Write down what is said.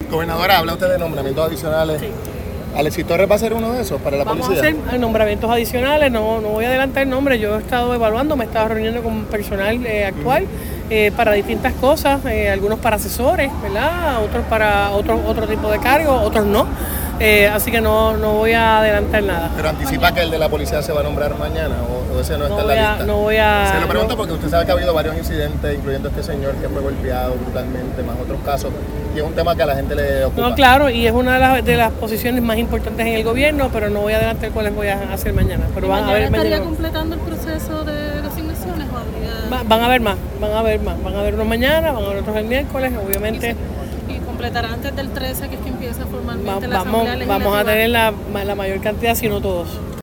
Gobernadora, habla usted de nombramientos adicionales. Sí. ¿Alexis Torres va a ser uno de esos para la Vamos policía? a hacer nombramientos adicionales, no voy a adelantar el nombre, yo he estado evaluando, me he estado reuniendo con personal actual para distintas cosas, algunos para asesores, ¿verdad? Otros para otro tipo de cargos, otros no. Así que no voy a adelantar nada. ¿Pero anticipa que el de la policía se va a nombrar mañana o ese no está en la lista? No voy a... Se lo pregunto porque usted sabe que ha habido varios incidentes, incluyendo este señor que fue golpeado brutalmente, más otros casos, y es un tema que a la gente le ocupa. No, claro, y es una de las posiciones más importantes en el gobierno, pero no voy a adelantar cuáles voy a hacer mañana. Pero van a ver, ¿Estaría completando el proceso de designaciones o habría...? van a haber más, van a haber unos mañana, van a haber otros el miércoles, obviamente. Y completará antes del 13, que es que empieza formalmente la Asamblea Legislativa. Vamos a tener la mayor cantidad, si no todos.